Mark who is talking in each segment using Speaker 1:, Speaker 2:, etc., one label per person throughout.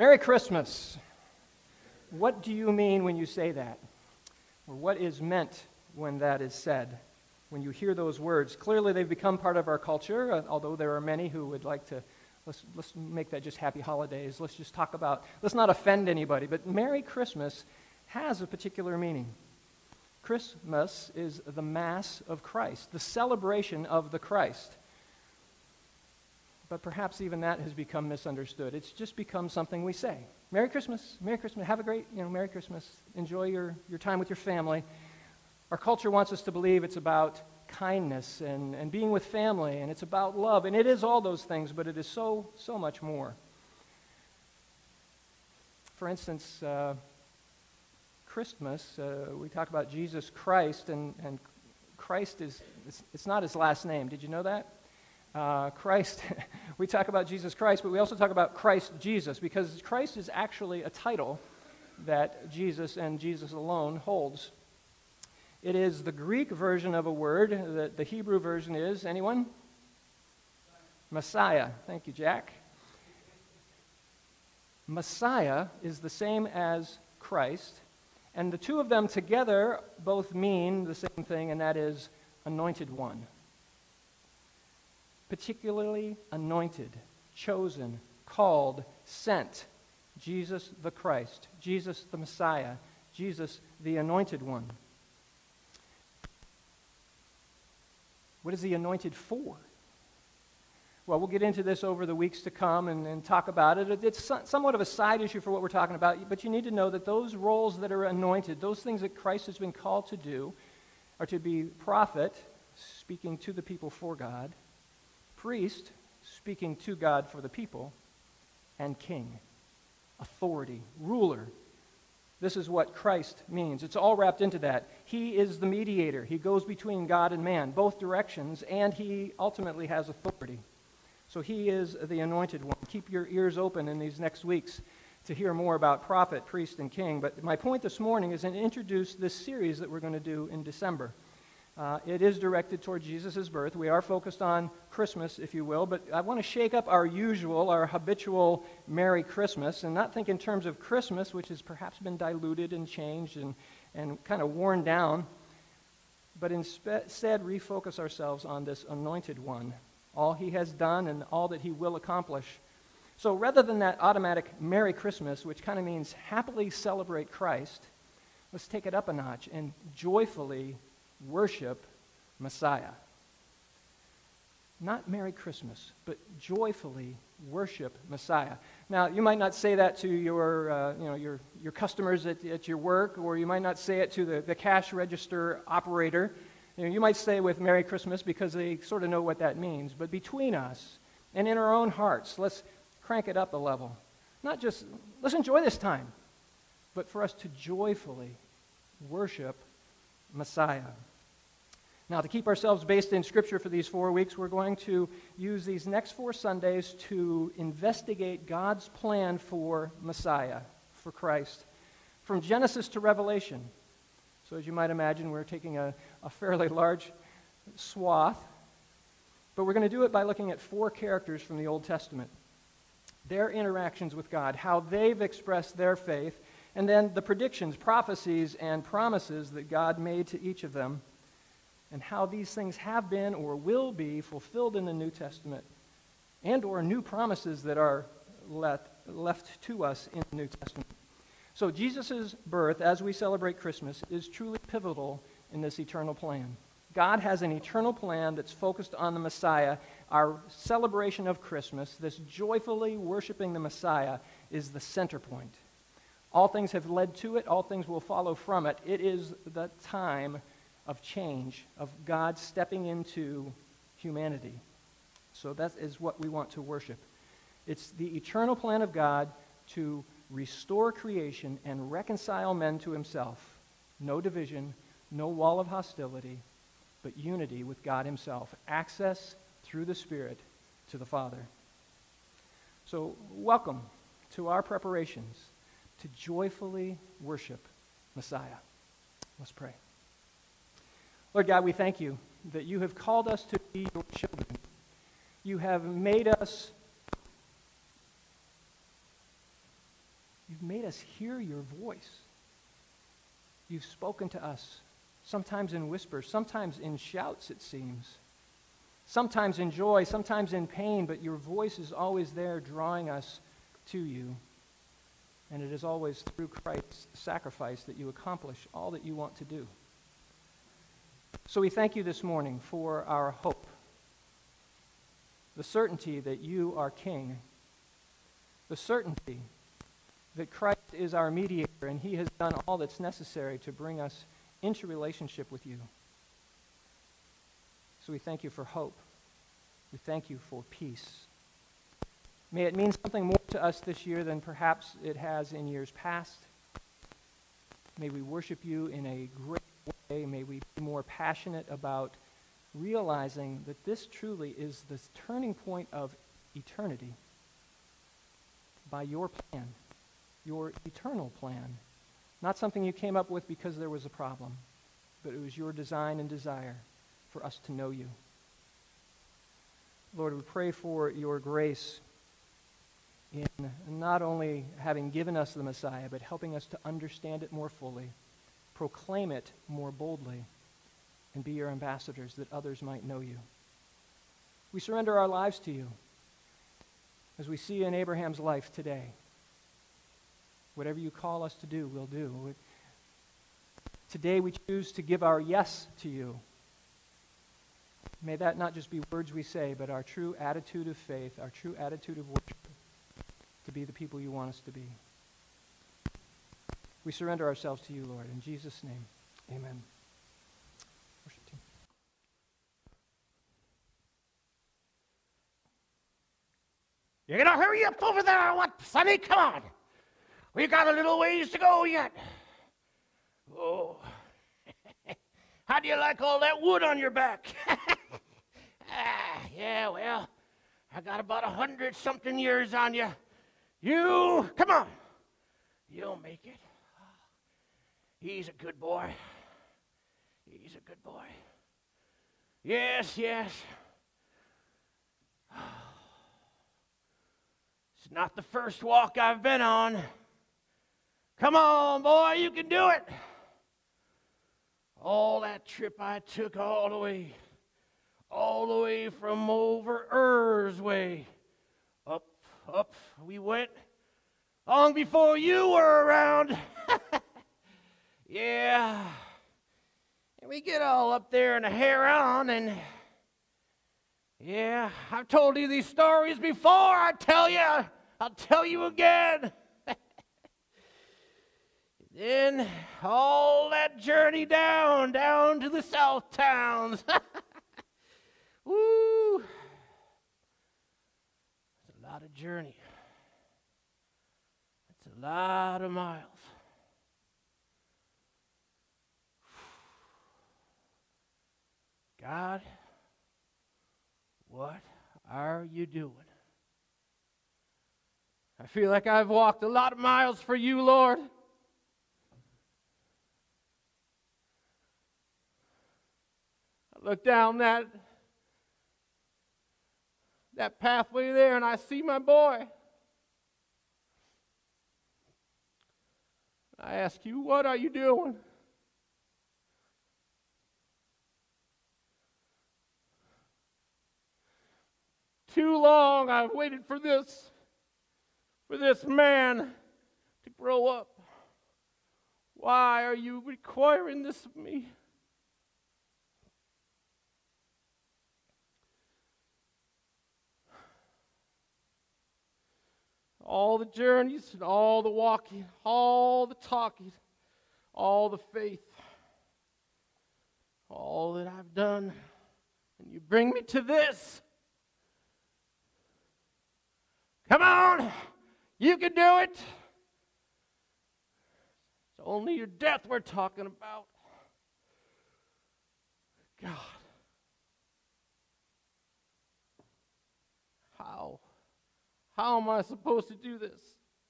Speaker 1: Merry Christmas. What do you mean when you say that? Or what is meant when that is said? When you hear those words, clearly they've become part of our culture, although there are many who would like to, let's make that just happy holidays. Let's just talk about, let's not offend anybody, but Merry Christmas has a particular meaning. Christmas is the Mass of Christ, the celebration of the Christ. But perhaps even that has become misunderstood. It's just become something we say. Merry Christmas, have a great, Merry Christmas. Enjoy your time with your family. Our culture wants us to believe it's about kindness and being with family, and it's about love, and it is all those things, but it is so much more. For instance, Christmas, we talk about Jesus Christ, and Christ it's not his last name. Did you know that? Christ, we talk about Jesus Christ, but we also talk about Christ Jesus, because Christ is actually a title that Jesus and Jesus alone holds. It is the Greek version of a word that the Hebrew version is, anyone? Messiah. Thank you, Jack. Messiah is the same as Christ, and the two of them together both mean the same thing, and that is anointed one. Particularly anointed, chosen, called, sent. Jesus the Christ, Jesus the Messiah, Jesus the anointed one. What is he anointed for? Well, we'll get into this over the weeks to come and talk about it. It's somewhat of a side issue for what we're talking about, but you need to know that those roles that are anointed, those things that Christ has been called to do, are to be prophet, speaking to the people for God, priest, speaking to God for the people, and king, authority, ruler. This is what Christ means. It's all wrapped into that. He is the mediator. He goes between God and man, both directions, and he ultimately has authority. So he is the anointed one. Keep your ears open in these next weeks to hear more about prophet, priest, and king. But my point this morning is to introduce this series that we're going to do in December. It is directed toward Jesus' birth. We are focused on Christmas, if you will, but I want to shake up our habitual Merry Christmas, and not think in terms of Christmas, which has perhaps been diluted and changed and kind of worn down, but instead refocus ourselves on this anointed one, all he has done and all that he will accomplish. So rather than that automatic Merry Christmas, which kind of means happily celebrate Christ, let's take it up a notch and joyfully worship Messiah. Not Merry Christmas, but joyfully worship Messiah. Now, you might not say that to your customers at your work, or you might not say it to the cash register operator. You might say with Merry Christmas because they sort of know what that means. But between us and in our own hearts, let's crank it up a level. Not just, let's enjoy this time, but for us to joyfully worship Messiah. Now, to keep ourselves based in Scripture for these 4 weeks, we're going to use these next 4 Sundays to investigate God's plan for Messiah, for Christ, from Genesis to Revelation. So as you might imagine, we're taking a fairly large swath, but we're going to do it by looking at 4 characters from the Old Testament, their interactions with God, how they've expressed their faith, and then the predictions, prophecies, and promises that God made to each of them, and how these things have been or will be fulfilled in the New Testament, and or new promises that are left to us in the New Testament. So Jesus' birth, as we celebrate Christmas, is truly pivotal in this eternal plan. God has an eternal plan that's focused on the Messiah. Our celebration of Christmas, this joyfully worshiping the Messiah, is the center point. All things have led to it. All things will follow from it. It is the time of change, of God stepping into humanity. So that is what we want to worship. It's the eternal plan of God to restore creation and reconcile men to himself. No division, no wall of hostility, but unity with God himself. Access through the Spirit to the Father. So welcome to our preparations to joyfully worship Messiah. Let's pray. Lord God, we thank you that you have called us to be your children. You have made us You've made us hear your voice. You've spoken to us, sometimes in whispers, sometimes in shouts, it seems. Sometimes in joy, sometimes in pain, but your voice is always there drawing us to you. And it is always through Christ's sacrifice that you accomplish all that you want to do. So we thank you this morning for our hope, the certainty that you are King, the certainty that Christ is our mediator and he has done all that's necessary to bring us into relationship with you. So we thank you for hope. We thank you for peace. May it mean something more to us this year than perhaps it has in years past. May we worship you in a great way. May we be more passionate about realizing that this truly is the turning point of eternity by your plan, your eternal plan. Not something you came up with because there was a problem, but it was your design and desire for us to know you. Lord, we pray for your grace in not only having given us the Messiah, but helping us to understand it more fully, proclaim it more boldly, and be your ambassadors that others might know you. We surrender our lives to you as we see in Abraham's life today. Whatever you call us to do, we'll do. Today we choose to give our yes to you. May that not just be words we say, but our true attitude of faith, our true attitude of worship, to be the people you want us to be. We surrender ourselves to you, Lord. In Jesus' name, amen. Worship team.
Speaker 2: You gonna hurry up over there or what, Sonny? Come on. We got a little ways to go yet. Oh. How do you like all that wood on your back? Yeah, well, I got about 100-something years on you. You, come on. You'll make it. He's a good boy. He's a good boy. Yes, yes. It's not the first walk I've been on. Come on, boy, you can do it. All that trip I took all the way from over Er's way. Up we went long before you were around. Yeah. And we get all up there in the Huron, and yeah, I've told you these stories before. I'll tell you again. Then all that journey down to the South Towns. Woo! It's a lot of journey. It's a lot of miles. God, what are you doing? I feel like I've walked a lot of miles for you, Lord. I look down that pathway there and I see my boy. I ask you, what are you doing? Too long I've waited for this man to grow up. Why are you requiring this of me? All the journeys and all the walking, all the talking, all the faith, all that I've done, and you bring me to this. Come on, you can do it. It's only your death we're talking about. God, how am I supposed to do this?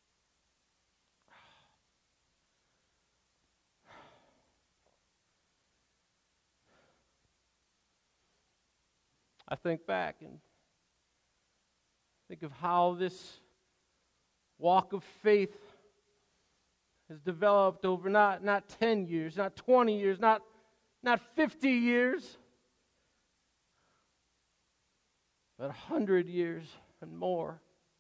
Speaker 2: I think back and think of how this walk of faith has developed over not 10 years, not 20 years, not 50 years, but 100 years and more.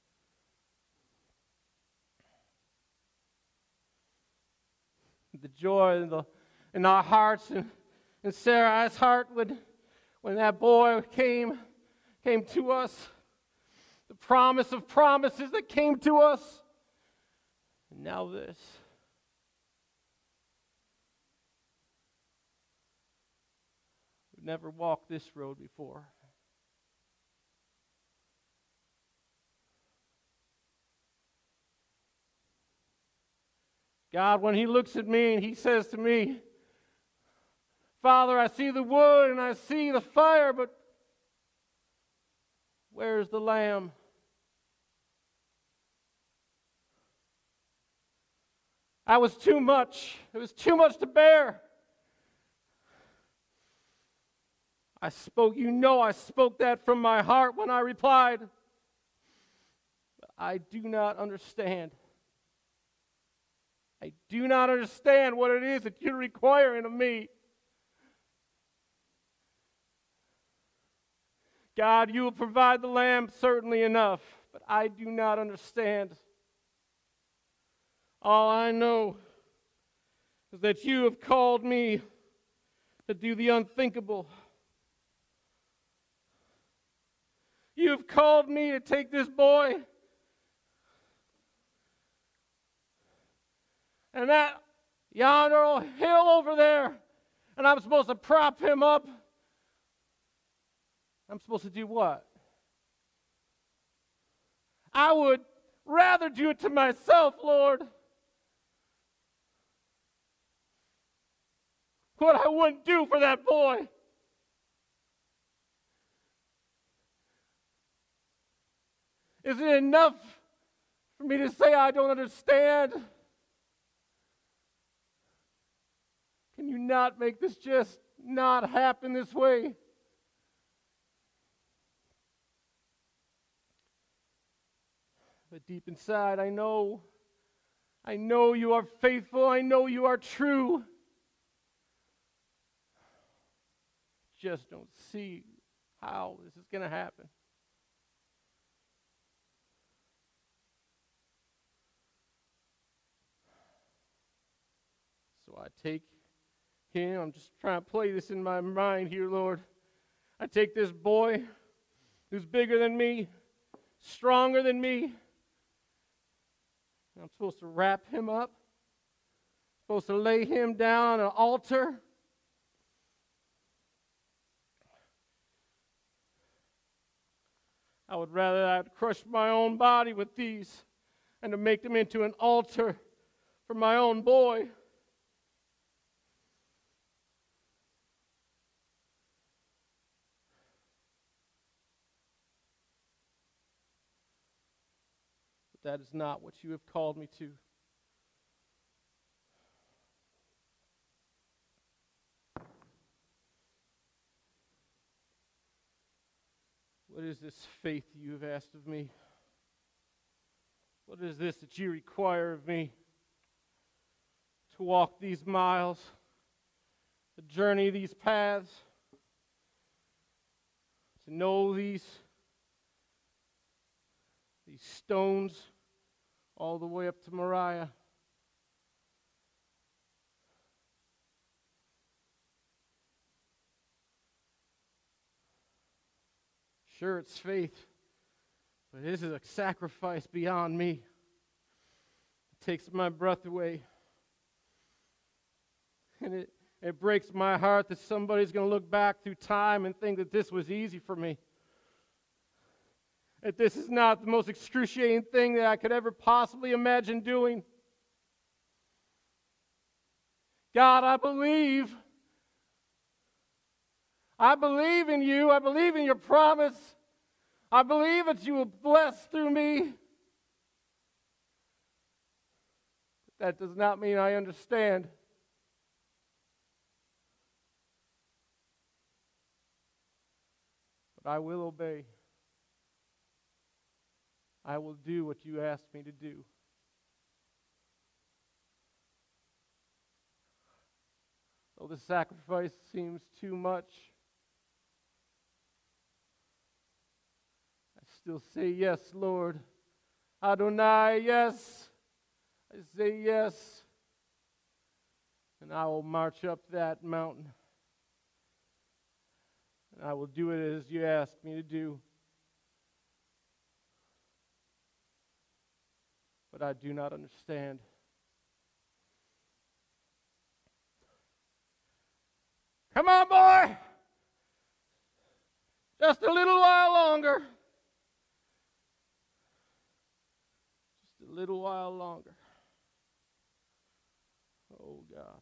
Speaker 2: The joy in our hearts and in Sarai's heart when that boy came to us, the promise of promises that came to us, and now this. We've never walked this road before. God, when He looks at me and He says to me, Father, I see the wood and I see the fire, but where's the lamb? I was too much. It was too much to bear. I spoke that from my heart when I replied. But I do not understand. I do not understand what it is that you're requiring of me. God, you will provide the lamb certainly enough, but I do not understand. All I know is that you have called me to do the unthinkable. You have called me to take this boy and that yonder hill over there, and I'm supposed to prop him up. I'm supposed to do what? I would rather do it to myself, Lord. What I wouldn't do for that boy. Is it enough for me to say I don't understand? Can you not make this just not happen this way? But deep inside, I know you are faithful. I know you are true. Just don't see how this is going to happen. So I take him. I'm just trying to play this in my mind here, Lord. I take this boy who's bigger than me, stronger than me. I'm supposed to wrap him up, supposed to lay him down on an altar. I would rather I'd crush my own body with these and to make them into an altar for my own boy. That is not what you have called me to. What is this faith you have asked of me? What is this that you require of me? To walk these miles, to journey these paths, to know these stones all the way up to Moriah. Sure, it's faith, but this is a sacrifice beyond me. It takes my breath away. And it breaks my heart that somebody's going to look back through time and think that this was easy for me. That this is not the most excruciating thing that I could ever possibly imagine doing. God, I believe. I believe in you. I believe in your promise. I believe that you will bless through me. But that does not mean I understand. But I will obey. I will do what you asked me to do. Though the sacrifice seems too much, I still say yes, Lord. Adonai, yes. I say yes. And I will march up that mountain. And I will do it as you asked me to do. But I do not understand. Come on, boy! Just a little while longer. Just a little while longer. Oh, God.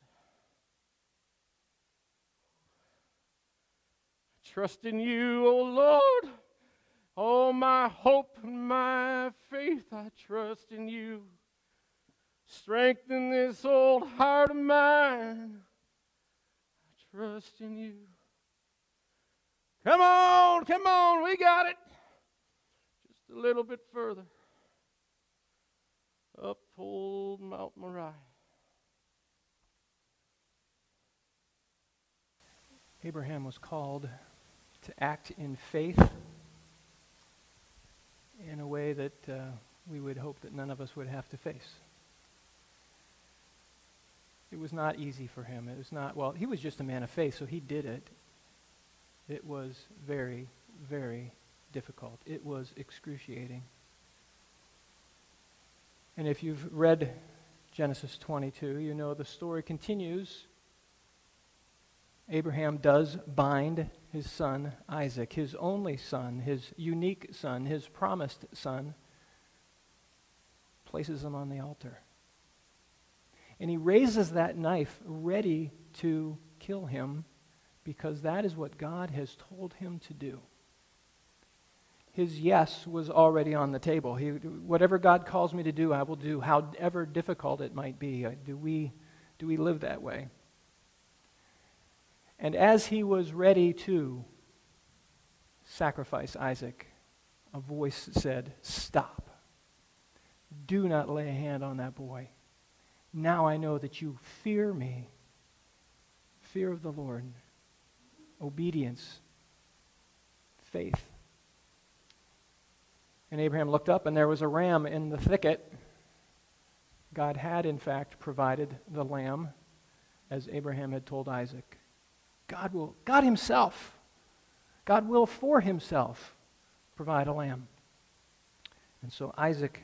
Speaker 2: Trust in you, O Lord. Oh, my hope and my faith, I trust in you. Strengthen this old heart of mine. I trust in you. Come on, we got it. Just a little bit further. Up old Mount Moriah.
Speaker 1: Abraham was called to act in faith in a way that we would hope that none of us would have to face. It was not easy for him. It was not, well, he was just a man of faith, so he did it. It was very, very difficult. It was excruciating. And if you've read Genesis 22, you know the story continues. Abraham does bind his son Isaac, his only son, his unique son, his promised son, places him on the altar. And he raises that knife ready to kill him because that is what God has told him to do. His yes was already on the table. Whatever God calls me to do, I will do, however difficult it might be. Do we live that way? And as he was ready to sacrifice Isaac, a voice said, "Stop. Do not lay a hand on that boy. Now I know that you fear me." Fear of the Lord, obedience, faith. And Abraham looked up, and there was a ram in the thicket. God had, in fact, provided the lamb, as Abraham had told Isaac. God himself, God will for himself provide a lamb. And so Isaac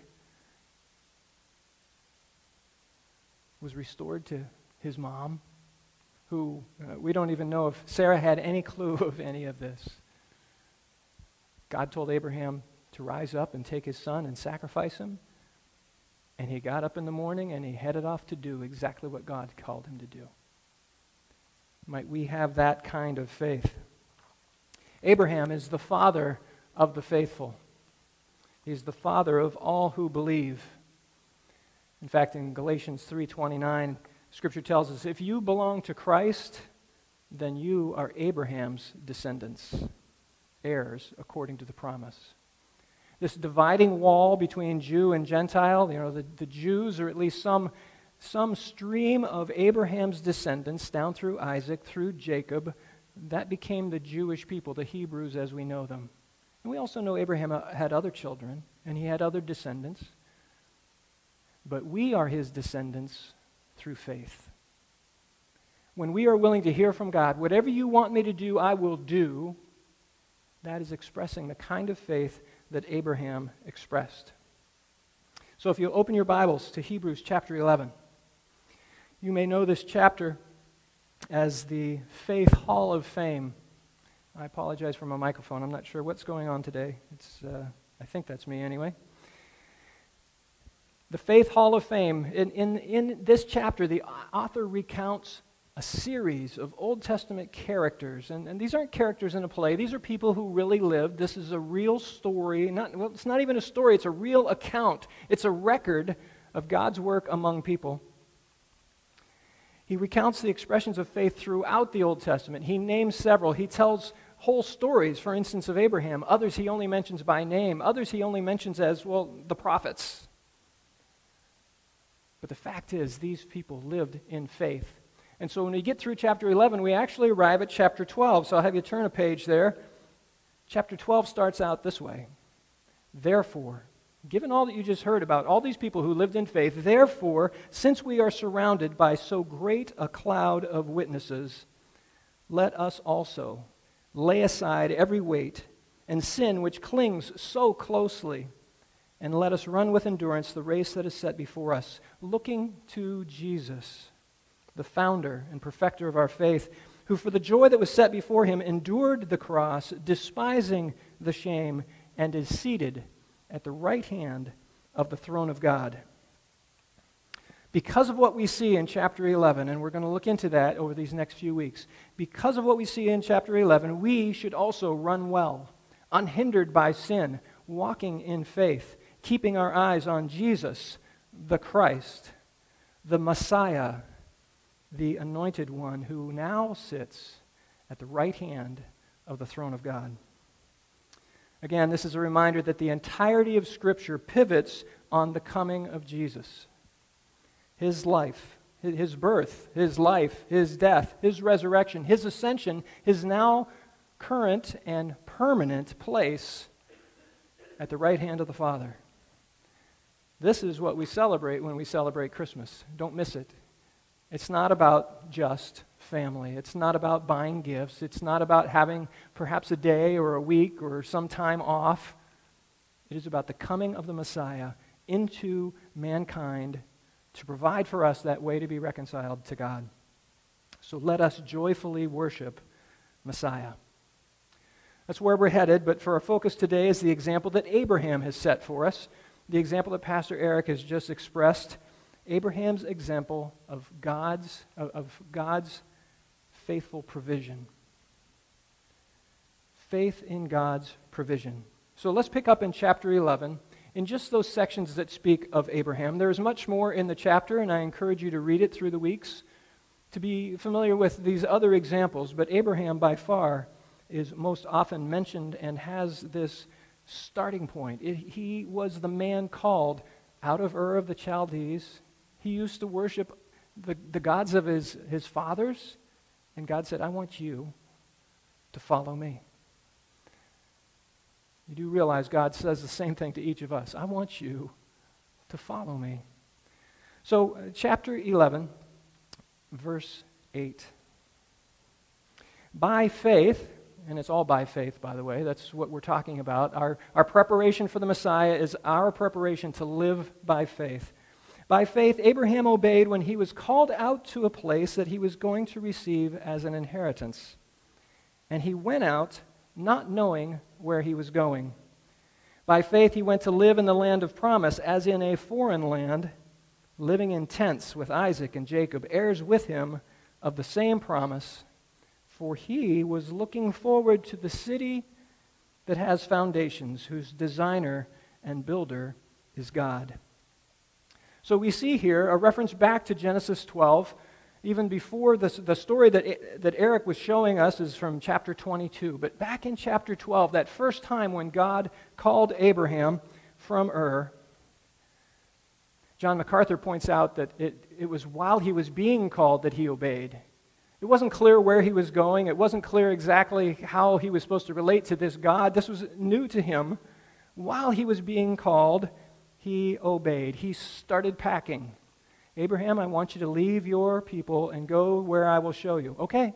Speaker 1: was restored to his mom, who we don't even know if Sarah had any clue of any of this. God told Abraham to rise up and take his son and sacrifice him. And he got up in the morning and he headed off to do exactly what God called him to do. Might we have that kind of faith? Abraham is the father of the faithful. He's the father of all who believe. In fact, in Galatians 3:29, Scripture tells us, if you belong to Christ, then you are Abraham's descendants, heirs according to the promise. This dividing wall between Jew and Gentile, the Jews, or at least some stream of Abraham's descendants down through Isaac, through Jacob, that became the Jewish people, the Hebrews as we know them. And we also know Abraham had other children, and he had other descendants. But we are his descendants through faith. When we are willing to hear from God, whatever you want me to do, I will do, that is expressing the kind of faith that Abraham expressed. So if you open your Bibles to Hebrews chapter 11, you may know this chapter as the Faith Hall of Fame. I apologize for my microphone. I'm not sure what's going on today. I think that's me anyway. The Faith Hall of Fame. In this chapter, the author recounts a series of Old Testament characters. And these aren't characters in a play. These are people who really lived. This is a real story. It's not even a story. It's a real account. It's a record of God's work among people. He recounts the expressions of faith throughout the Old Testament. He names several. He tells whole stories, for instance, of Abraham. Others he only mentions by name. Others he only mentions as, the prophets. But the fact is, these people lived in faith. And so when we get through chapter 11, we actually arrive at chapter 12. So I'll have you turn a page there. Chapter 12 starts out this way. Therefore, given all that you just heard about all these people who lived in faith, therefore, since we are surrounded by so great a cloud of witnesses, let us also lay aside every weight and sin which clings so closely, and let us run with endurance the race that is set before us, looking to Jesus, the founder and perfecter of our faith, who for the joy that was set before him endured the cross, despising the shame, and is seated at the right hand of the throne of God. Because of what we see in chapter 11, and we're going to look into that over these next few weeks, because of what we see in chapter 11, we should also run well, unhindered by sin, walking in faith, keeping our eyes on Jesus, the Christ, the Messiah, the Anointed One, who now sits at the right hand of the throne of God. Again, this is a reminder that the entirety of Scripture pivots on the coming of Jesus. His life, his birth, his life, his death, his resurrection, his ascension, his now current and permanent place at the right hand of the Father. This is what we celebrate when we celebrate Christmas. Don't miss it. It's not about just family. It's not about buying gifts. It's not about having perhaps a day or a week or some time off. It is about the coming of the Messiah into mankind to provide for us that way to be reconciled to God. So let us joyfully worship Messiah. That's where we're headed, but for our focus today is the example that Abraham has set for us, the example that Pastor Eric has just expressed, Abraham's example of God's faithful provision. Faith in God's provision. So let's pick up in chapter 11. In just those sections that speak of Abraham, there is much more in the chapter, and I encourage you to read it through the weeks to be familiar with these other examples. But Abraham, by far, is most often mentioned and has this starting point. He was the man called out of Ur of the Chaldees. He used to worship the gods of his fathers, and God said, I want you to follow me. You do realize God says the same thing to each of us. I want you to follow me. So, chapter 11, verse 8. By faith, and it's all by faith, by the way, that's what we're talking about. Our preparation for the Messiah is our preparation to live by faith. By faith, Abraham obeyed when he was called out to a place that he was going to receive as an inheritance. And he went out not knowing where he was going. By faith, he went to live in the land of promise, as in a foreign land, living in tents with Isaac and Jacob, heirs with him of the same promise, for he was looking forward to the city that has foundations, whose designer and builder is God. So we see here a reference back to Genesis 12. Even before the story that Eric was showing us is from chapter 22. But back in chapter 12, that first time when God called Abraham from Ur, John MacArthur points out that it was while he was being called that he obeyed. It wasn't clear where he was going. It wasn't clear exactly how he was supposed to relate to this God. This was new to him. While he was being called, he obeyed. He started packing. Abraham, I want you to leave your people and go where I will show you. Okay.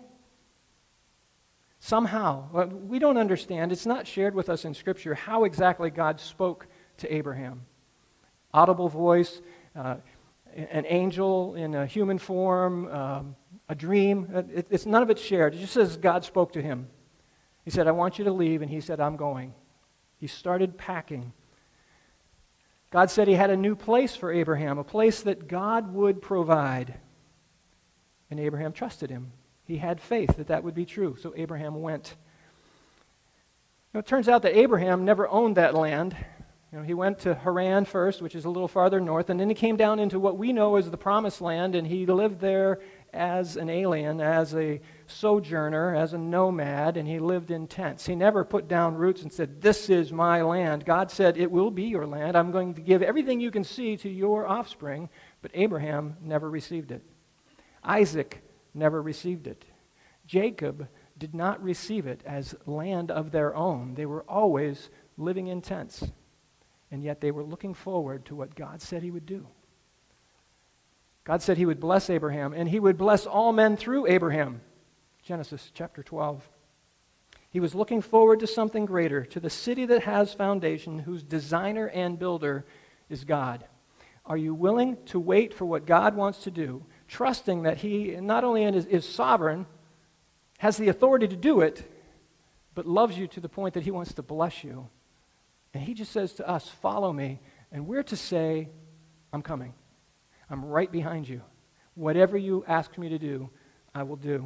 Speaker 1: Somehow, we don't understand. It's not shared with us in Scripture how exactly God spoke to Abraham. Audible voice, an angel in a human form, a dream. It's none of it's shared. It just says God spoke to him. He said, I want you to leave, and he said, I'm going. He started packing. God said he had a new place for Abraham, a place that God would provide. And Abraham trusted him. He had faith that that would be true, so Abraham went. It turns out that Abraham never owned that land. He went to Haran first, which is a little farther north, and then he came down into what we know as the Promised Land, and he lived there as an alien, as a sojourner, as a nomad, and he lived in tents. He never put down roots and said, this is my land. God said, it will be your land. I'm going to give everything you can see to your offspring, but Abraham never received it. Isaac never received it. Jacob did not receive it as land of their own. They were always living in tents, and yet they were looking forward to what God said he would do. God said he would bless Abraham, and he would bless all men through Abraham. Genesis chapter 12. He was looking forward to something greater, to the city that has foundation, whose designer and builder is God. Are you willing to wait for what God wants to do, trusting that he not only is sovereign, has the authority to do it, but loves you to the point that he wants to bless you? And he just says to us, follow me, and we're to say, I'm coming. I'm right behind you. Whatever you ask me to do, I will do.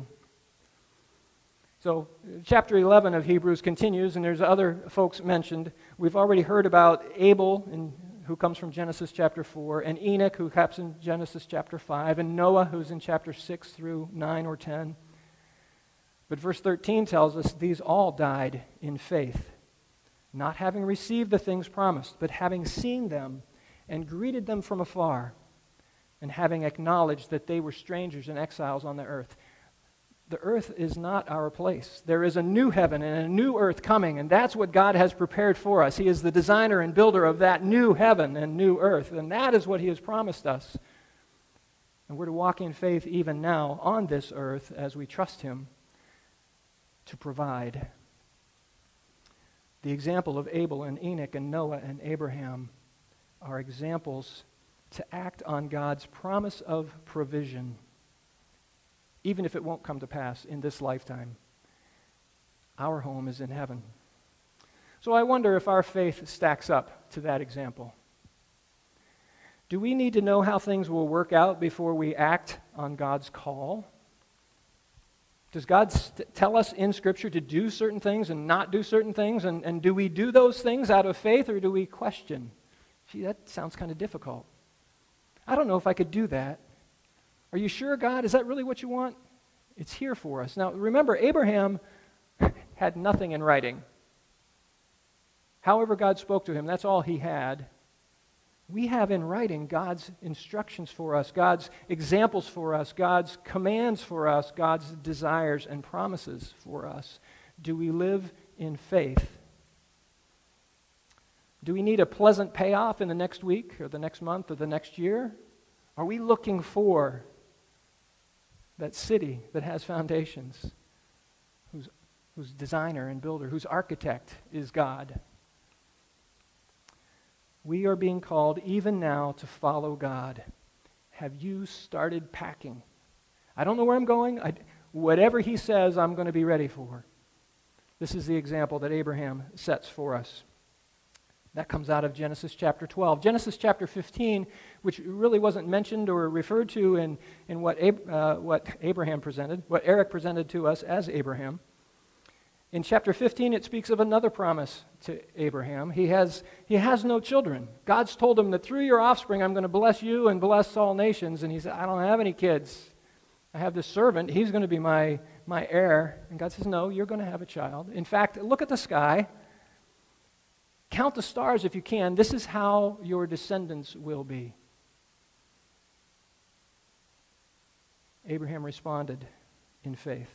Speaker 1: So chapter 11 of Hebrews continues, and there's other folks mentioned. We've already heard about Abel, who comes from Genesis chapter 4, and Enoch, who happens in Genesis chapter 5, and Noah, who's in chapter 6 through 9 or 10. But verse 13 tells us these all died in faith, not having received the things promised, but having seen them and greeted them from afar, and having acknowledged that they were strangers and exiles on the earth. The earth is not our place. There is a new heaven and a new earth coming, and that's what God has prepared for us. He is the designer and builder of that new heaven and new earth, and that is what he has promised us. And we're to walk in faith even now on this earth as we trust him to provide. The example of Abel and Enoch and Noah and Abraham are examples to act on God's promise of provision, even if it won't come to pass in this lifetime. Our home is in heaven. So I wonder if our faith stacks up to that example. Do we need to know how things will work out before we act on God's call? Does God tell us in Scripture to do certain things and not do certain things? And do we do those things out of faith, or do we question? Gee, that sounds kind of difficult. I don't know if I could do that. Are you sure, God? Is that really what you want? It's here for us. Now, remember, Abraham had nothing in writing. However God spoke to him, that's all he had. We have in writing God's instructions for us, God's examples for us, God's commands for us, God's desires and promises for us. Do we live in faith? Do we need a pleasant payoff in the next week or the next month or the next year? Are we looking for that city that has foundations, whose designer and builder, whose architect is God? We are being called even now to follow God. Have you started packing? I don't know where I'm going. Whatever he says, I'm going to be ready for. This is the example that Abraham sets for us. That comes out of Genesis chapter 12. Genesis chapter 15, which really wasn't mentioned or referred to in what Abraham presented, what Eric presented to us as Abraham. In chapter 15, it speaks of another promise to Abraham. He has no children. God's told him that through your offspring, I'm going to bless you and bless all nations. And he said, I don't have any kids. I have this servant. He's going to be my heir. And God says, no, you're going to have a child. In fact, look at the sky. Count the stars if you can. This is how your descendants will be. Abraham responded in faith.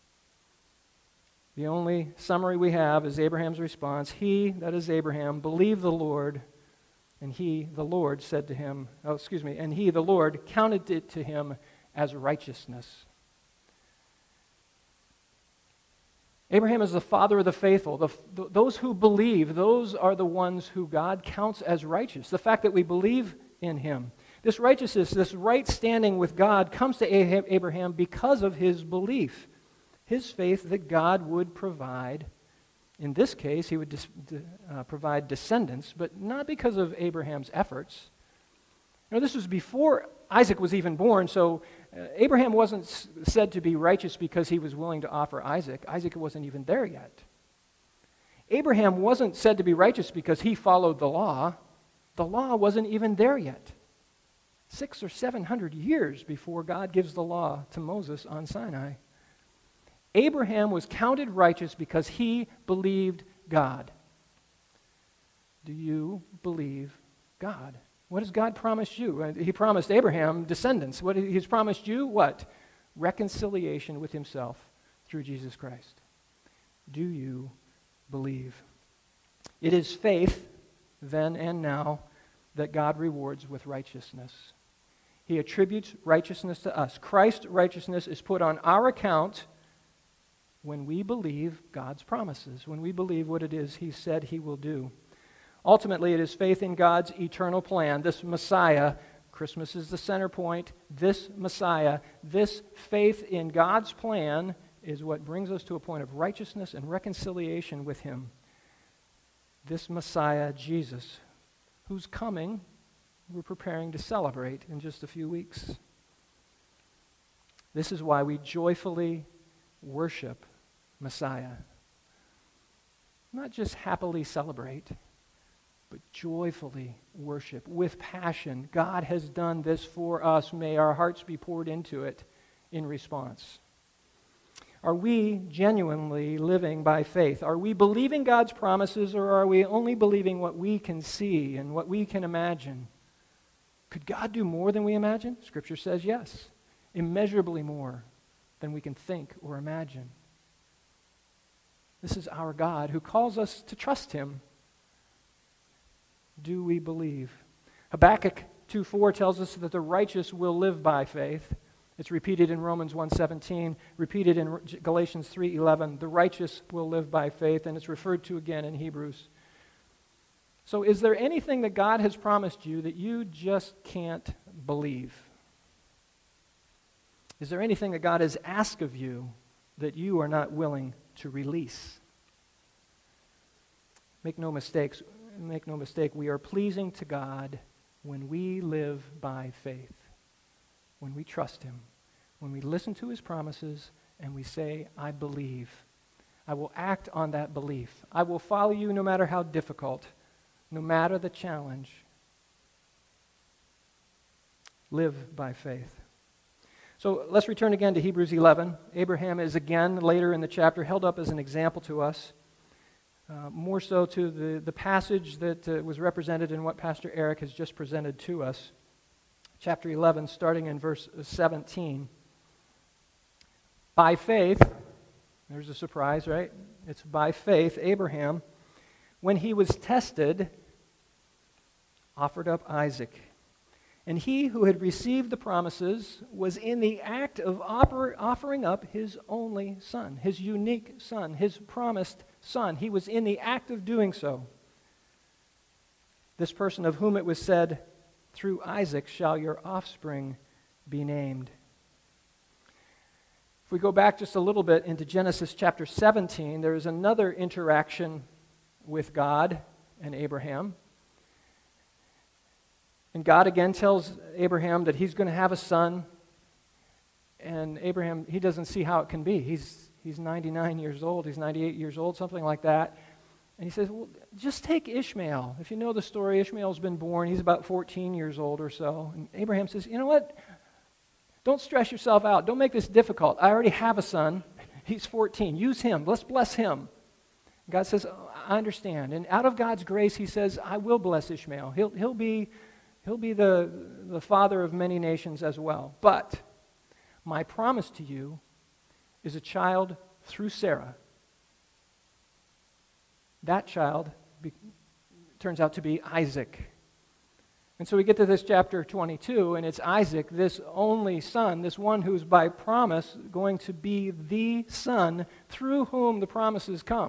Speaker 1: The only summary we have is Abraham's response. He, that is Abraham, believed the Lord, and he, the Lord, said to him, and he, the Lord, counted it to him as righteousness. Abraham is the father of the faithful. Those who believe, those are the ones who God counts as righteous. The fact that we believe in him. This righteousness, this right standing with God comes to Abraham because of his belief, his faith that God would provide. In this case, he would provide descendants, but not because of Abraham's efforts. You know, this was before Isaac was even born, so Abraham wasn't said to be righteous because he was willing to offer Isaac. Isaac wasn't even there yet. Abraham wasn't said to be righteous because he followed the law. The law wasn't even there yet. 600 or 700 years before God gives the law to Moses on Sinai. Abraham was counted righteous because he believed God. Do you believe God? What has God promised you? He promised Abraham descendants. He's promised you what? reconciliation with himself through Jesus Christ. Do you believe? It is faith, then and now, that God rewards with righteousness. He attributes righteousness to us. Christ's righteousness is put on our account when we believe God's promises, when we believe what it is he said he will do. Ultimately, it is faith in God's eternal plan. This Messiah, Christmas is the center point, this Messiah, this faith in God's plan is what brings us to a point of righteousness and reconciliation with him. This Messiah, Jesus, whose coming we're preparing to celebrate in just a few weeks. This is why we joyfully worship Messiah. Not just happily celebrate, but joyfully worship with passion. God has done this for us. May our hearts be poured into it in response. Are we genuinely living by faith? Are we believing God's promises, or are we only believing what we can see and what we can imagine? Could God do more than we imagine? Scripture says yes, immeasurably more than we can think or imagine. This is our God who calls us to trust him. Do we believe? Habakkuk 2:4 tells us that the righteous will live by faith. It's repeated in Romans 1:17, repeated in Galatians 3:11. The righteous will live by faith, and it's referred to again in Hebrews. So is there anything that God has promised you that you just can't believe? Is there anything that God has asked of you that you are not willing to release? Make no mistake, we are pleasing to God when we live by faith, when we trust him, when we listen to his promises and we say, I believe. I will act on that belief. I will follow you no matter how difficult, no matter the challenge. Live by faith. So let's return again to Hebrews 11. Abraham is again, later in the chapter, held up as an example to us. More so to the passage that was represented in what Pastor Eric has just presented to us. Chapter 11, starting in verse 17. By faith, there's a surprise, right? It's by faith, Abraham, when he was tested, offered up Isaac. And he who had received the promises was in the act of offering up his only son, his unique son, his promised son. He was in the act of doing so. This person of whom it was said, through Isaac shall your offspring be named. If we go back just a little bit into Genesis chapter 17, there is another interaction with God and Abraham. And God again tells Abraham that he's going to have a son. And Abraham, he doesn't see how it can be. He's 99 years old, he's 98 years old, something like that. And he says, well, just take Ishmael. If you know the story, Ishmael's been born. He's about 14 years old or so. And Abraham says, you know what? Don't stress yourself out. Don't make this difficult. I already have a son. He's 14. Use him. Let's bless him. God says, oh, I understand. And out of God's grace, he says, I will bless Ishmael. He'll be the father of many nations as well. But my promise to you is a child through Sarah. That child turns out to be Isaac. And so we get to this chapter 22, and it's Isaac, this only son, this one who's by promise going to be the son through whom the promises come.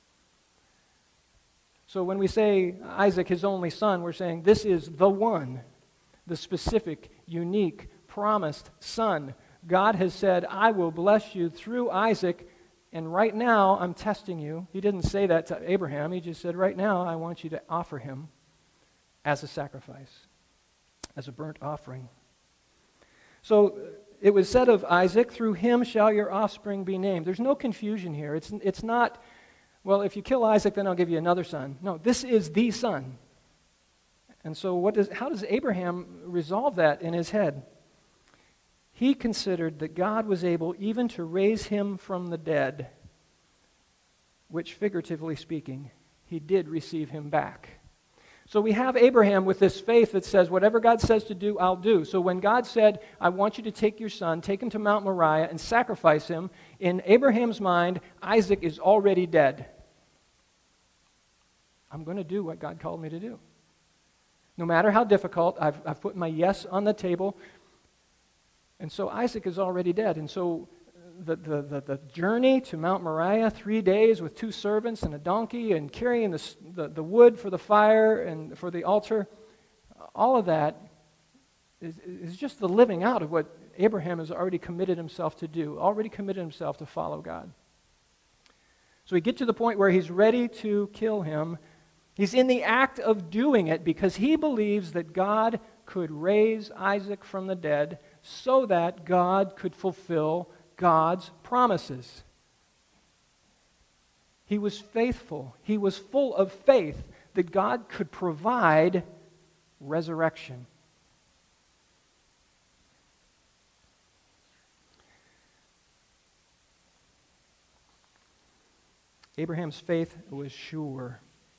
Speaker 1: So when we say Isaac, his only son, we're saying this is the one, the specific, unique, promised son. God has said, I will bless you through Isaac, and right now I'm testing you. He didn't say that to Abraham. He just said, right now I want you to offer him as a sacrifice, as a burnt offering. So it was said of Isaac, through him shall your offspring be named. There's no confusion here. It's not, well, if you kill Isaac, then I'll give you another son. No, this is the son. And so how does Abraham resolve that in his head? He considered that God was able even to raise him from the dead, which, figuratively speaking, he did receive him back. So we have Abraham with this faith that says, whatever God says to do, I'll do. So when God said, I want you to take your son, take him to Mount Moriah and sacrifice him, in Abraham's mind, Isaac is already dead. I'm going to do what God called me to do. No matter how difficult, I've put my yes on the table. And so Isaac is already dead. And so the journey to Mount Moriah, 3 days with 2 servants and a donkey and carrying the wood for the fire and for the altar, all of that is just the living out of what Abraham has already committed himself to do, already committed himself to follow God. So we get to the point where he's ready to kill him. He's in the act of doing it because he believes that God could raise Isaac from the dead so that God could fulfill God's promises. He was faithful. He was full of faith that God could provide resurrection. Abraham's faith was sure.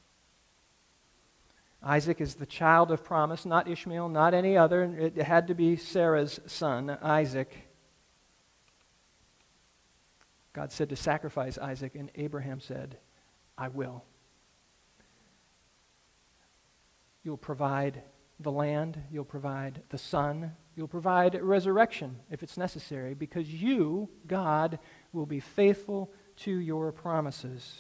Speaker 1: Isaac is the child of promise, not Ishmael, not any other. It had to be Sarah's son, Isaac. God said to sacrifice Isaac, and Abraham said, I will. You'll provide the land, you'll provide the son, you'll provide resurrection if it's necessary, because you, God, will be faithful to your promises.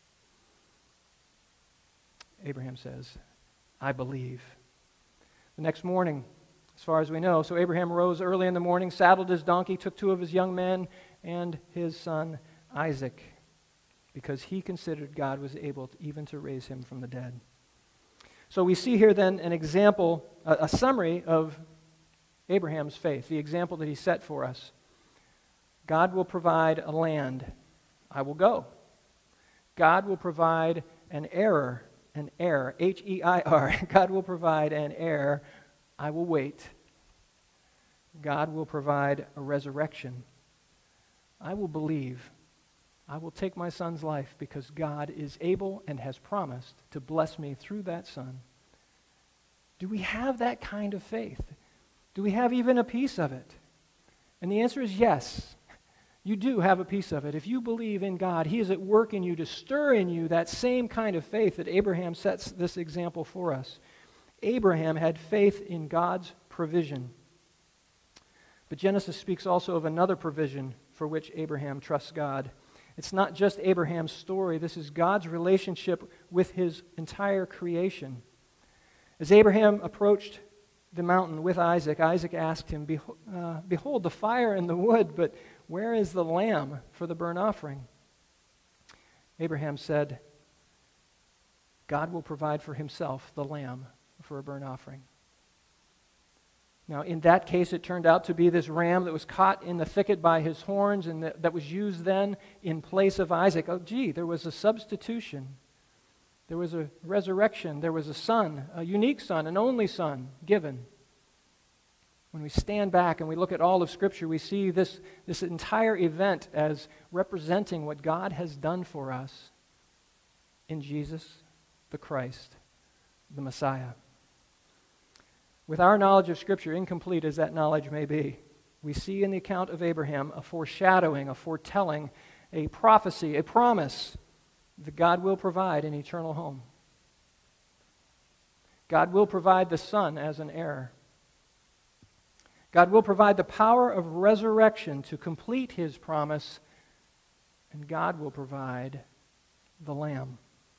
Speaker 1: Abraham says, I believe. The next morning, as far as we know, so Abraham rose early in the morning, saddled his donkey, took 2 of his young men and his son Isaac, because he considered God was able even to raise him from the dead. So we see here then an example, a summary of Abraham's faith, the example that he set for us. God will provide a land. I will go. God will provide an heir, H-E-I-R. God will provide an heir. I will wait. God will provide a resurrection. I will believe. I will take my son's life because God is able and has promised to bless me through that son. Do we have that kind of faith? Do we have even a piece of it? And the answer is yes. You do have a piece of it. If you believe in God, He is at work in you to stir in you that same kind of faith that Abraham sets this example for us. Abraham had faith in God's provision. But Genesis speaks also of another provision for which Abraham trusts God. It's not just Abraham's story. This is God's relationship with His entire creation. As Abraham approached the mountain with Isaac, Isaac asked him, Behold the fire and the wood, but where is the lamb for the burnt offering? Abraham said, God will provide for Himself the lamb for a burnt offering. Now, in that case, it turned out to be this ram that was caught in the thicket by his horns and that was used then in place of Isaac. Oh, gee, there was a substitution. There was a resurrection. There was a son, a unique son, an only son given. When we stand back and we look at all of Scripture, we see this entire event as representing what God has done for us in Jesus, the Christ, the Messiah. With our knowledge of Scripture, incomplete as that knowledge may be, we see in the account of Abraham a foreshadowing, a foretelling, a prophecy, a promise that God will provide an eternal home. God will provide the Son as an heir. God will provide the power of resurrection to complete His promise, and God will provide the Lamb.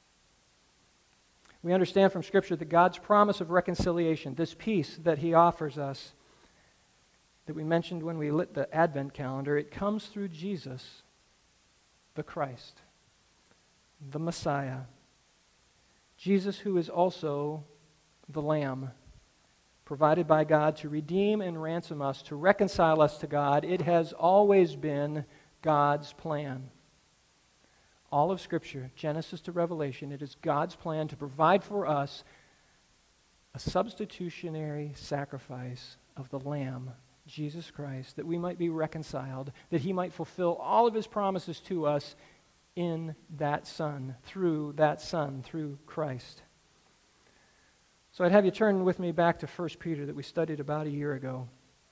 Speaker 1: We understand from Scripture that God's promise of reconciliation, this peace that He offers us, that we mentioned when we lit the Advent calendar, it comes through Jesus, the Christ, the Messiah. Jesus, who is also the Lamb, provided by God to redeem and ransom us, to reconcile us to God. It has always been God's plan. All of Scripture, Genesis to Revelation, it is God's plan to provide for us a substitutionary sacrifice of the Lamb, Jesus Christ, that we might be reconciled, that He might fulfill all of His promises to us in that Son, through Christ. So I'd have you turn with me back to 1 Peter that we studied about a year ago.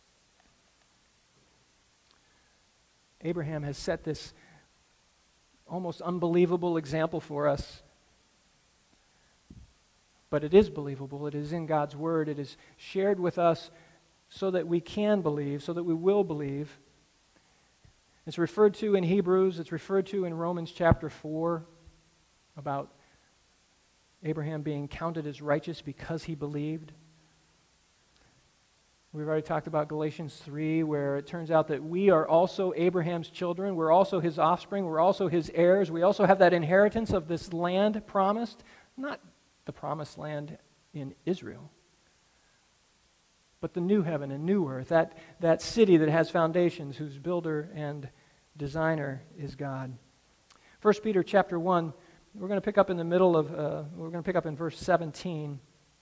Speaker 1: Abraham has set this almost unbelievable example for us. But it is believable. It is in God's Word. It is shared with us so that we can believe, so that we will believe. It's referred to in Hebrews. It's referred to in Romans chapter 4 about Abraham being counted as righteous because he believed. We've already talked about Galatians 3, where it turns out that we are also Abraham's children. We're also his offspring. We're also his heirs. We also have that inheritance of this land promised, not the promised land in Israel, but the new heaven and new earth, that city that has foundations, whose builder and designer is God. 1 Peter chapter 1, we're going to pick up in the middle of, we're going to pick up in verse 17.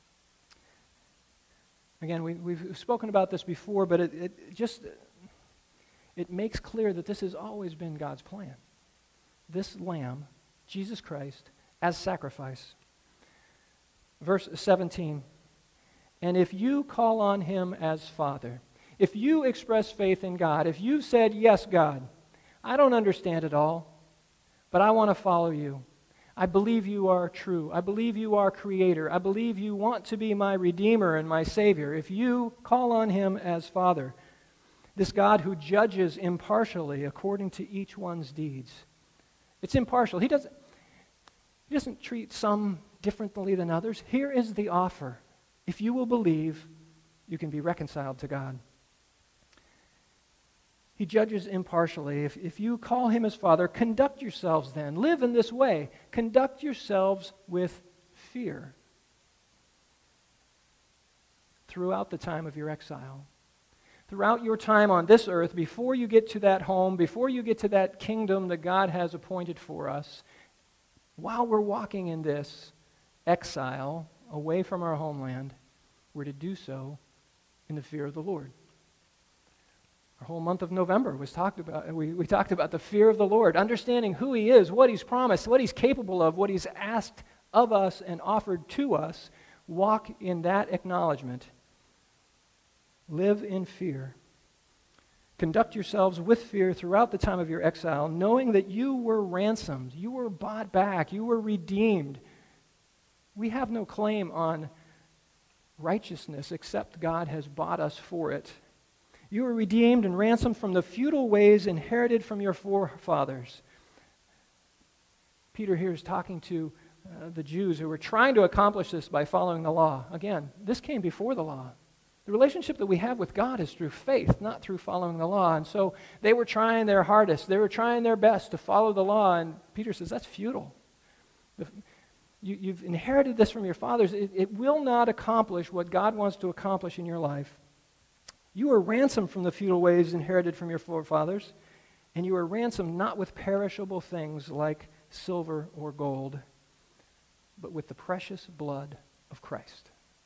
Speaker 1: Again, we've spoken about this before, but it makes clear that this has always been God's plan. This Lamb, Jesus Christ, as sacrifice. Verse 17, and if you call on him as Father, if you express faith in God, if you've said, yes, God, I don't understand it all, but I want to follow you. I believe you are true. I believe you are Creator. I believe you want to be my Redeemer and my Savior. If you call on him as Father, this God who judges impartially according to each one's deeds. It's impartial. He doesn't treat some differently than others. Here is the offer. If you will believe, you can be reconciled to God. He judges impartially. If you call him as Father, conduct yourselves then. Live in this way. Conduct yourselves with fear throughout the time of your exile. Throughout your time on this earth, before you get to that home, before you get to that kingdom that God has appointed for us, while we're walking in this exile away from our homeland, we're to do so in the fear of the Lord. Our whole month of November was talked about. We talked about the fear of the Lord, understanding who he is, what he's promised, what he's capable of, what he's asked of us and offered to us. Walk in that acknowledgement. Live in fear. Conduct yourselves with fear throughout the time of your exile, knowing that you were ransomed, you were bought back, you were redeemed. We have no claim on righteousness except God has bought us for it. You were redeemed and ransomed from the futile ways inherited from your forefathers. Peter here is talking to the Jews who were trying to accomplish this by following the law. Again, this came before the law. The relationship that we have with God is through faith, not through following the law. And so they were trying their hardest. They were trying their best to follow the law. And Peter says, that's futile. You've inherited this from your fathers. It will not accomplish what God wants to accomplish in your life. You are ransomed from the futile ways inherited from your forefathers, and you are ransomed not with perishable things like silver or gold, but with the precious blood of Christ.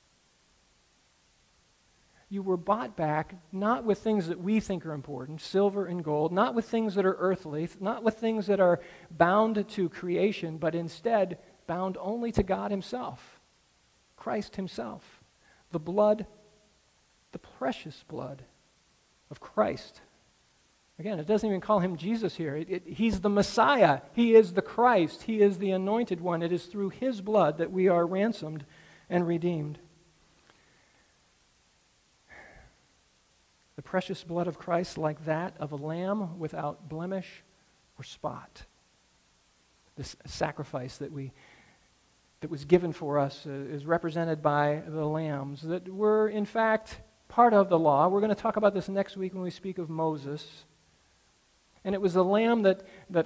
Speaker 1: You were bought back not with things that we think are important, silver and gold, not with things that are earthly, not with things that are bound to creation, but instead bound only to God himself, Christ himself. The blood, the precious blood of Christ. Again, it doesn't even call him Jesus here. He's the Messiah. He is the Christ. He is the anointed one. It is through his blood that we are ransomed and redeemed. The precious blood of Christ, like that of a lamb without blemish or spot. This sacrifice that was given for us is represented by the lambs that were, in fact, part of the law. We're going to talk about this next week when we speak of Moses. And it was the lamb that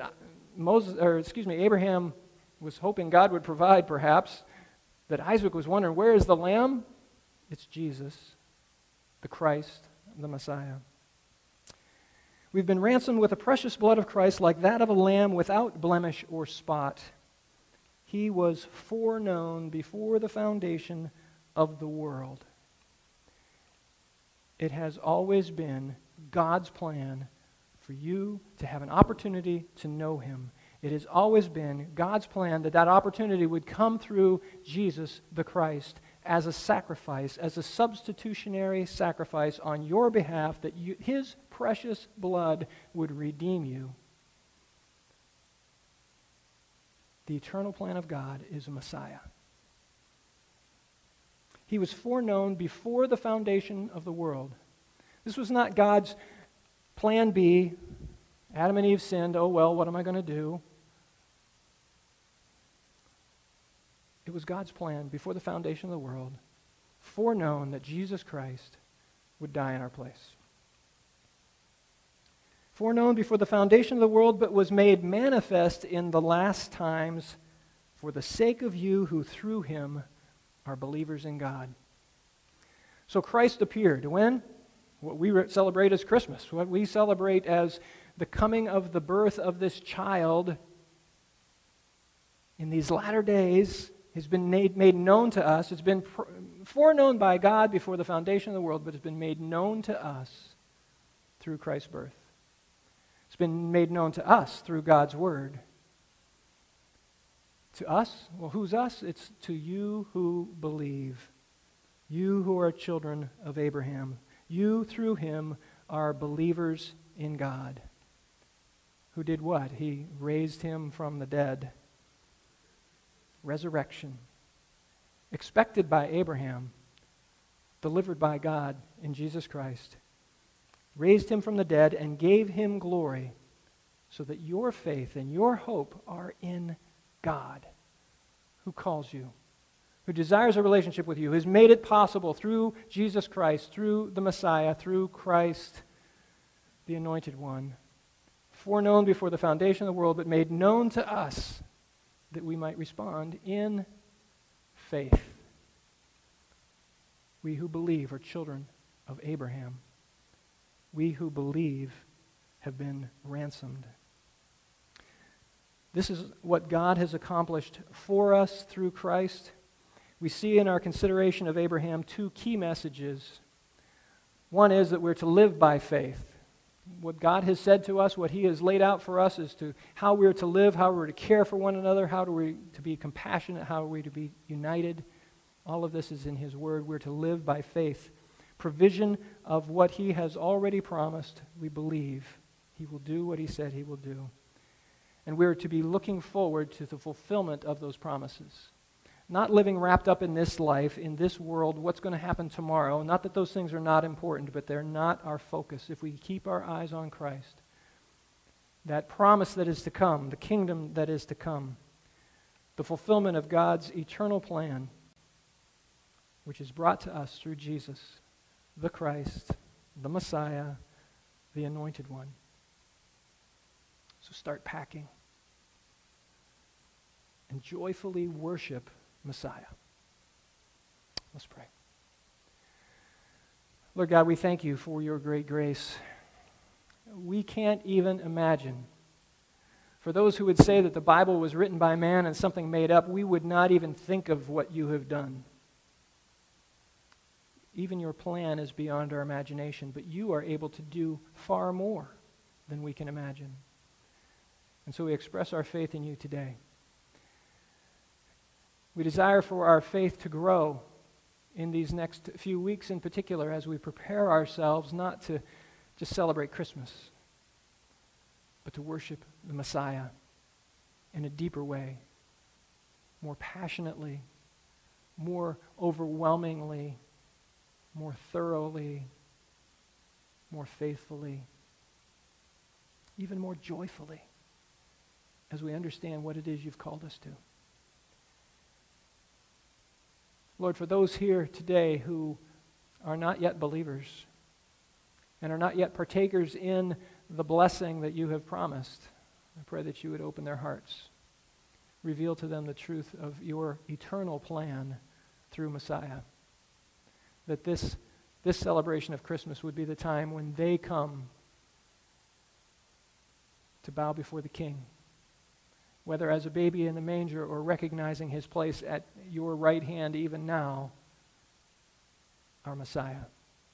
Speaker 1: Abraham was hoping God would provide, perhaps, that Isaac was wondering, where is the lamb? It's Jesus, the Christ, the Messiah. We've been ransomed with the precious blood of Christ like that of a lamb without blemish or spot. He was foreknown before the foundation of the world. It has always been God's plan for you to have an opportunity to know him. It has always been God's plan that opportunity would come through Jesus the Christ as a sacrifice, as a substitutionary sacrifice on your behalf, that his precious blood would redeem you. The eternal plan of God is a Messiah. He was foreknown before the foundation of the world. This was not God's plan B. Adam and Eve sinned. Oh, well, what am I going to do? It was God's plan before the foundation of the world, foreknown that Jesus Christ would die in our place. Foreknown before the foundation of the world, but was made manifest in the last times for the sake of you who through him are believers in God. So Christ appeared. When? What we celebrate as Christmas, what we celebrate as the coming of the birth of this child in these latter days has been made known to us. It's been foreknown by God before the foundation of the world, but it's been made known to us through Christ's birth. It's been made known to us through God's word. To us? Well, who's us? It's to you who believe. You who are children of Abraham. You, through him, are believers in God. Who did what? He raised him from the dead. Resurrection. Expected by Abraham. Delivered by God in Jesus Christ. Raised him from the dead and gave him glory, so that your faith and your hope are in God, who calls you, who desires a relationship with you, who has made it possible through Jesus Christ, through the Messiah, through Christ, the Anointed One, foreknown before the foundation of the world, but made known to us that we might respond in faith. We who believe are children of Abraham. We who believe have been ransomed. This is what God has accomplished for us through Christ. We see in our consideration of Abraham two key messages. One is that we're to live by faith. What God has said to us, what he has laid out for us as to how we're to live, how we're to care for one another, how are we to be compassionate, how are we to be united. All of this is in his word. We're to live by faith. Provision of what he has already promised, we believe. He will do what he said he will do. And we're to be looking forward to the fulfillment of those promises. Not living wrapped up in this life, in this world, what's going to happen tomorrow. Not that those things are not important, but they're not our focus. If we keep our eyes on Christ, that promise that is to come, the kingdom that is to come, the fulfillment of God's eternal plan, which is brought to us through Jesus, the Christ, the Messiah, the Anointed One. So start packing and joyfully worship Messiah. Let's pray. Lord God, we thank you for your great grace. We can't even imagine. For those who would say that the Bible was written by man and something made up, we would not even think of what you have done. Even your plan is beyond our imagination, but you are able to do far more than we can imagine. And so we express our faith in you today. We desire for our faith to grow in these next few weeks in particular as we prepare ourselves not to just celebrate Christmas, but to worship the Messiah in a deeper way, more passionately, more overwhelmingly, more thoroughly, more faithfully, even more joyfully, as we understand what it is you've called us to. Lord, for those here today who are not yet believers and are not yet partakers in the blessing that you have promised, I pray that you would open their hearts, reveal to them the truth of your eternal plan through Messiah. That this celebration of Christmas would be the time when they come to bow before the King, whether as a baby in the manger or recognizing his place at your right hand even now, our Messiah.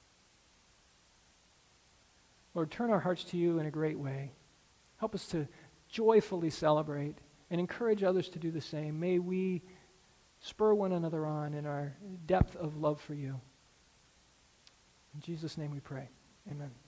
Speaker 1: Lord, turn our hearts to you in a great way. Help us to joyfully celebrate and encourage others to do the same. May we spur one another on in our depth of love for you. In Jesus' name we pray. Amen.